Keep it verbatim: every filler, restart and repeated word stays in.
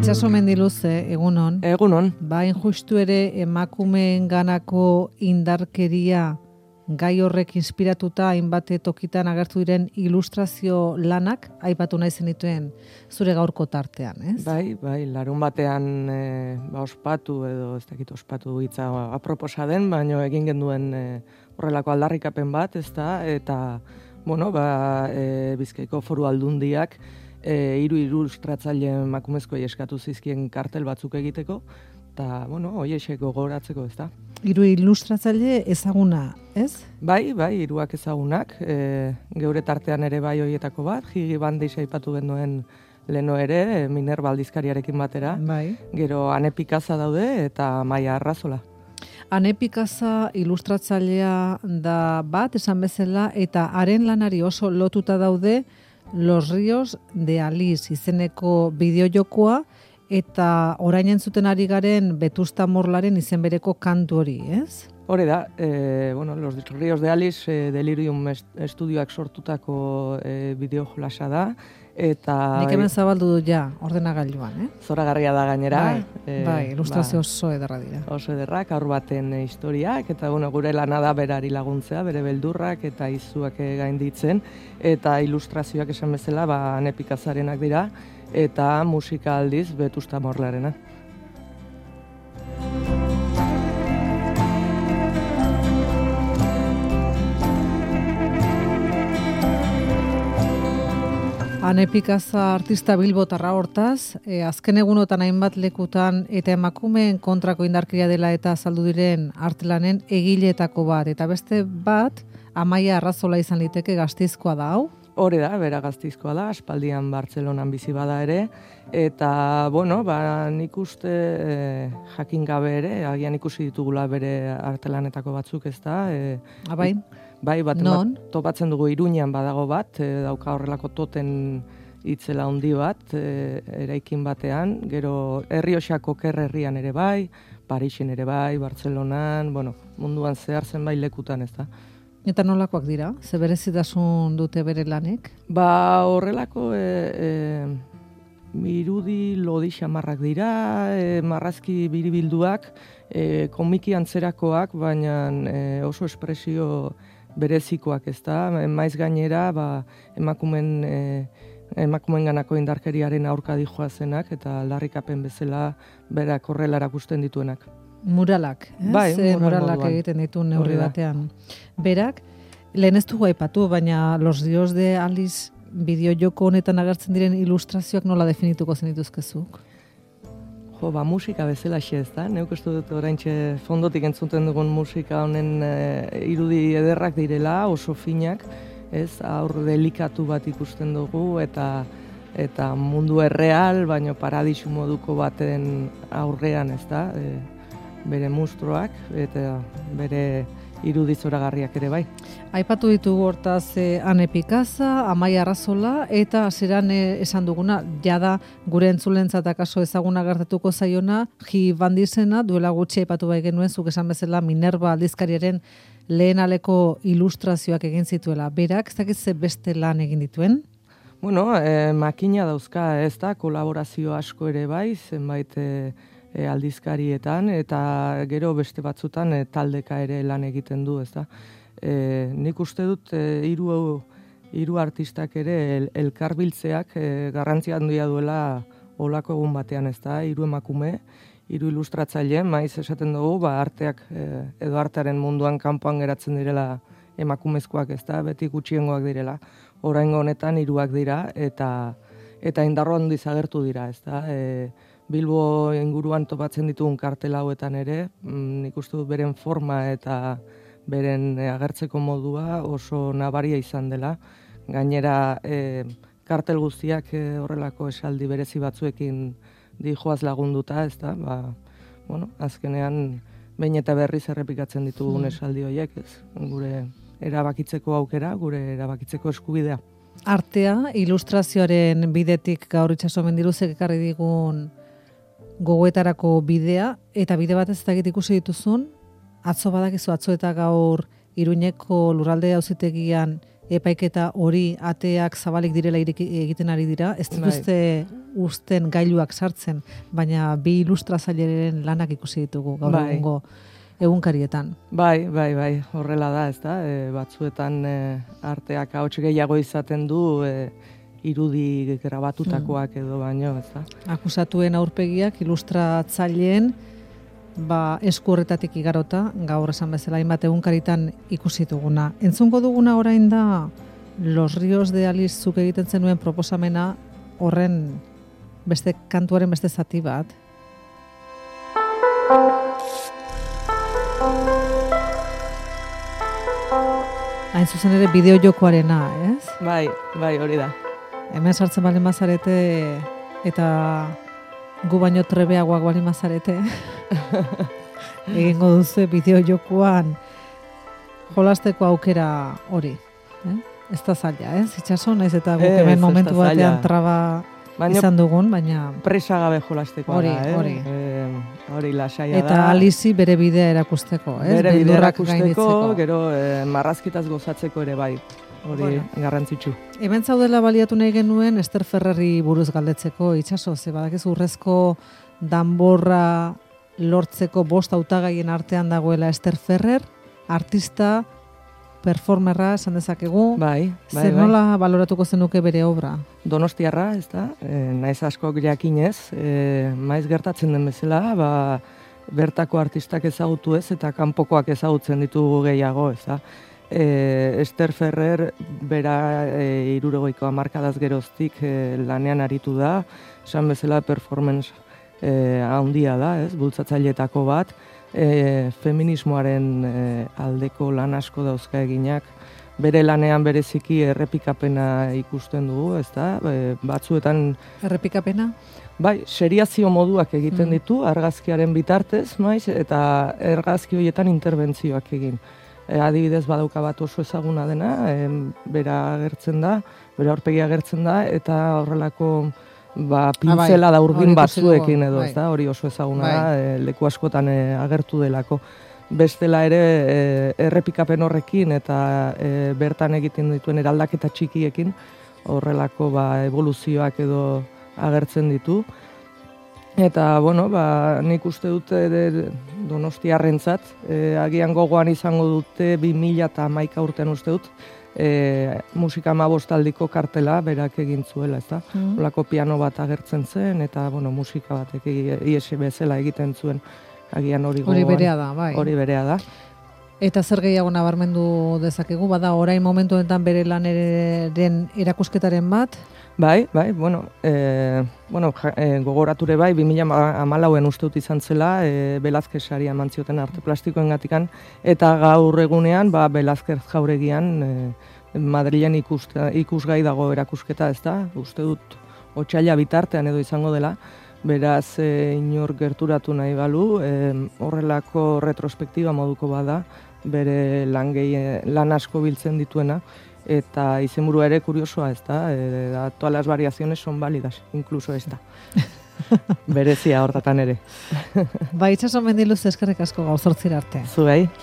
Itxaso Mendiluze, egunon. Egunon. Ba, injustu ere emakumeen ganako indarkeria gai horrek inspiratuta hainbat tokitan agertu diren ilustrazio lanak aipatu nahi zenituen zure gaurko tartean, ez? Bai, bai, larun batean e, ba, ospatu edo ez dakit ospatu hitza aproposa den, baino egin genduen e, horrelako aldarrikapen bat, ez da, eta bueno, ba, e, Bizkaiko Foru Aldundiak e, hiru ilustratzaile emakumezkoei eskatu zizkien kartel batzuk egiteko, eta, bueno, hoiexek gogoratzeko, ez da. Hiru ilustratzaile ezaguna, ez? Bai, bai, hiruak ezagunak, e, geure tartean ere bai hoietako bat, Gigi Bandi aipatu genuen leno ere, Minerva aldizkariarekin batera, bai. Gero Ane Pikaza daude eta Maia Arrazola. Ane Pikaza ilustratzailea da bat, esan bezala, eta haren lanari oso lotuta daude Los Ríos de Alice izeneko bideojokoa, eta orain entzuten ari garen Vetusta Morlaren izen bereko kantu hori, ez? Hore da, e, bueno, Los Ríos de Alice e, Delirium Estudioak sortutako e, bideojolasa da, eta... Nik hemen zabaldu du ja, ordenagailuan, eh? Zoragarria da gainera. Bai, e, bai ilustrazio ba, oso ederra dira. Oso ederrak, aur baten e, historiak, eta bueno, gure lana da berari laguntzea, bere beldurrak eta izuak e, gainditzen, eta ilustrazioak esan bezala, ba, Ane Pikazarenak dira, eta musika aldiz Vetusta Morlarena. Ane Pikaza artista bilbotarra hortaz, e, azken egunotan hainbat lekutan eta emakumeen kontrako indarkeria dela eta azaldu diren artelanen egileetako bat, eta beste bat Amaia Arrazola izan liteke Gasteizkoa da hau. Hore da, bera Gasteizkoa da, aspaldian Bartzelonan bizi bada ere, eta, bueno, ba, nik uste e, jakin gabe ere, agian ikusi ditugula bere artelanetako batzuk, ez da? E, Abai? Bai, bat, non? bat topatzen dugu Iruñean badago bat, e, dauka horrelako toten itzela handi bat, e, eraikin batean, gero Errioxako Kerrerrian ere bai, Parisen ere bai, Bartzelonan, bueno, munduan zehar zenbait lekutan, ez da? Eta nolakoak dira? Ze berezitasun dute bere lanek? Ba, horrelako e, e, irudi lodi xamarrak dira, e, marrazki biribilduak, e, komiki antzerakoak, baina e, oso espresio berezikoak, ez da? Maiz gainera, ba, emakumen, e, emakumen ganako indarkeriaren aurka dijoazenak, eta aldarrikapen bezala berak horrela erakusten dituenak. Muralak, ez? Bai, Ze mural muralak moduan. egiten ditu neurri batean. Berak, lehen ez dugu aipatu, baina Los Ríos de Alice bideojoko honetan agertzen diren ilustrazioak nola definituko zenituzkezuk? Jo, ba, musika bezala xe, ez da? Neuk ez dut oraintxe fondotik entzuten dugun musika honen e, irudi ederrak direla, oso finak, ez? Aur delikatu bat ikusten dugu, eta eta mundu erreal, baino paradisu moduko baten aurrean, ez da? E, bere mustroak, eta bere irudi zoragarriak ere bai. Aipatu ditugu hortaz eh, Ane Pikaza, Amaia Arrazola, eta hasieran eh, esan duguna, jada gure entzulentzat akaso ezaguna gertatuko zaiona, Gigi Bandisena, duela gutxi aipatu bai genuen, zuk esan bezala Minerva aldizkariaren lehen aleko ilustrazioak egin zituela. Berak, ez dakit ze beste lan egin dituen? Bueno, eh, makina dauzka, ez da, kolaborazio asko ere bai, zenbait eh, E, aldizkarietan, eta gero beste batzutan e, taldeka ere lan egiten du, ez da. E, nik uste dut e, hiru hiru artistak ere el, elkarbiltzeak e, garrantzia handia duela olako egun batean, ez da, hiru emakume, hiru ilustratzaile, maiz esaten dugu, ba, arteak e, edo artearen munduan kanpoan geratzen direla emakumezkoak, ez da, beti gutxiengoak direla. Oraingo honetan hiruak dira, eta eta indarro handiz agertu dira, ez da. E, Bilbo inguruan topatzen ditugun kartel hauetan ere, nik uste dut beren forma eta beren agertzeko modua oso nabaria izan dela. Gainera, e, kartel guztiak e, horrelako esaldi berezi batzuekin dijoaz lagunduta, ez da, ba, bueno, azkenean behin eta berriz errepikatzen ditugun esaldi horiek, ez, gure erabakitzeko aukera, gure erabakitzeko eskubidea. Artea, ilustrazioaren bidetik gaur Itxaso Mendiluzek ekarri digun gogoetarako bidea, eta bide batez ez dakit ikusi dituzun, atzo badakizu atzo eta gaur Iruñeko lurralde auzitegian epaiketa hori ateak zabalik direla ireki, egiten ari dira, ez dituzte usten gailuak sartzen, baina bi ilustrazaileren lanak ikusi ditugu gaur Bai. egungo egunkarietan. Bai, bai, bai, horrela da, ez da, e, batzuetan e, arteak ahots gehiago izaten du, e, irudi grabatutakoak edo baino, ez da. Akusatuen aurpegiak ilustratzaileen ba, esku horretatik igarota, gaur esan bezala hainbat egunkaritan ikusi duguna. Entzungo duguna orain da Los Ríos de Alice zuk egiten zenuen proposamena horren beste kantuaren beste zati bat. Hain zuzen ere bideo jokoarena, ez? Bai, bai, hori da. Hemen sartzen bali mazarete eta gu baino trebeagoak bali mazarete. Egingo duzu bideo jokoan jolasteko aukera hori. Eh? Ez da zaila, ez? Itxaso, naiz eta guk hemen momentu batean traba baino izan dugun, baina presa gabe jolastekoa hori, da, eh? Hori, e, hori lasaia eta da. Eta Alizi bere bidea erakusteko, ez? Bere bidea erakusteko, gainditzeko. Gero e, marrazkitaz gozatzeko ere bai. Hori bueno, garrantzitsu. Hemen zaudela baliatu nahi genuen Ester Ferrerri buruz galdetzeko, Itxaso, ze badakizu urrezko danborra lortzeko bost hautagaien artean dagoela Ester Ferrer, artista, performerra, esan dezakegu. Bai, bai, Zer nola bai. Baloratuko zenuke bere obra? Donostiarra, ez da, e, naiz askok jakinez, e, maiz gertatzen den bezala, ba, bertako artistak ezagutu ez, eta kanpokoak ezagutzen ditugu gehiago, ez da. E, Ester Ferrer bera e, irurogeiko hamarkadaz geroztik e, lanean aritu da, esan bezala performance e, handia da, ez, bultzatzaileetako bat, e, feminismoaren e, aldeko lan asko dauzka eginak, bere lanean bereziki errepikapena ikusten dugu, ez da, e, batzuetan... Errepikapena? Bai, seriazio moduak egiten mm. ditu, argazkiaren bitartez, maiz, eta argazki horietan interbentzioak egin. E, adibidez badauka bat oso ezaguna dena, e, bera agertzen da, bera aurpegia agertzen da, eta horrelako ba, pintzela da urdin batzuekin edo, ez da, hori oso ezaguna da, e, leku askotan e, agertu delako. Bestela ere e, errepikapen horrekin eta e, bertan egiten dituen eraldaketa txikiekin horrelako ba, evoluzioak edo agertzen ditu. Eta, bueno, ba, nik uste dute de, donostiarrentzat, e, agian gogoan izango dute bi mila hamaika urtean uste dut, e, musika hamabostaldiko kartela berak egin zuela, ez da? Mm. Olako piano bat agertzen zen, eta, bueno, musika batek iesi bezala egiten zuen, agian hori gogoan. Hori berea da, bai. Hori berea da. Eta zer gehiago nabarmendu dezakegu, bada orain momentu honetan bere laneren erakusketaren bat? Bai, bai, bueno, e, bueno e, gogorature bai, bi mila hamalauen uste dut izan zela, e, Velázquez saria eman zioten arte plastikoen gatikan, eta gaur egunean, ba, Velázquez jauregian, e, Madrilen ikuste, ikusgai dago erakusketa, ez da, uste dut otsaila bitartean edo izango dela, beraz, e, inor gerturatu nahi balu, e, horrelako retrospektiba moduko bada, bere lan, gehi, lan asko biltzen dituena, eta izenburua ere kuriosoa, ez da, e, da, todas las variaciones son válidas, incluso esta. Berezia hortatan ere. Ba, Itxaso Mendiluz eskerrik asko gaur zortzira arte. Zuei.